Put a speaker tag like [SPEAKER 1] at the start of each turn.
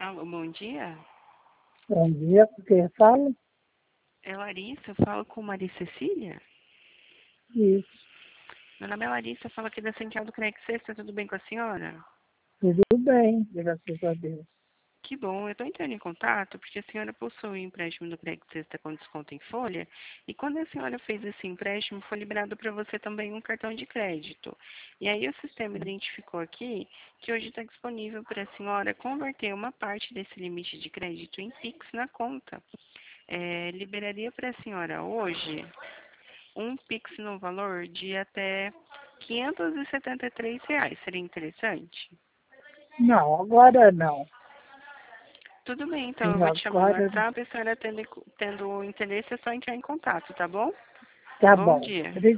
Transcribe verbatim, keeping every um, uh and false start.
[SPEAKER 1] Alô, bom dia.
[SPEAKER 2] Bom dia, com quem fala?
[SPEAKER 1] É Larissa, eu falo com Maria Cecília?
[SPEAKER 2] Isso,
[SPEAKER 1] Meu nome é Larissa, eu falo aqui da Central do Credit Sexta, tudo bem com a senhora?
[SPEAKER 2] tudo bem, graças a Deus.
[SPEAKER 1] Que bom, eu estou entrando em contato porque a senhora possui um empréstimo do Credit Sexta com desconto em folha e quando a senhora fez esse empréstimo foi liberado para você também um cartão de crédito. E aí o sistema identificou aqui que hoje está disponível para a senhora converter uma parte desse limite de crédito em Pix na conta. É, liberaria para a senhora hoje um Pix no valor de até quinhentos e setenta e três reais. Seria interessante?
[SPEAKER 2] Não, agora não.
[SPEAKER 1] Tudo bem, então eu vou te chamar no
[SPEAKER 2] Agora
[SPEAKER 1] WhatsApp e a senhora tendo, tendo interesse é só entrar em contato, tá bom?
[SPEAKER 2] tá
[SPEAKER 1] Bom
[SPEAKER 2] bom.
[SPEAKER 1] dia.
[SPEAKER 2] Obrigada.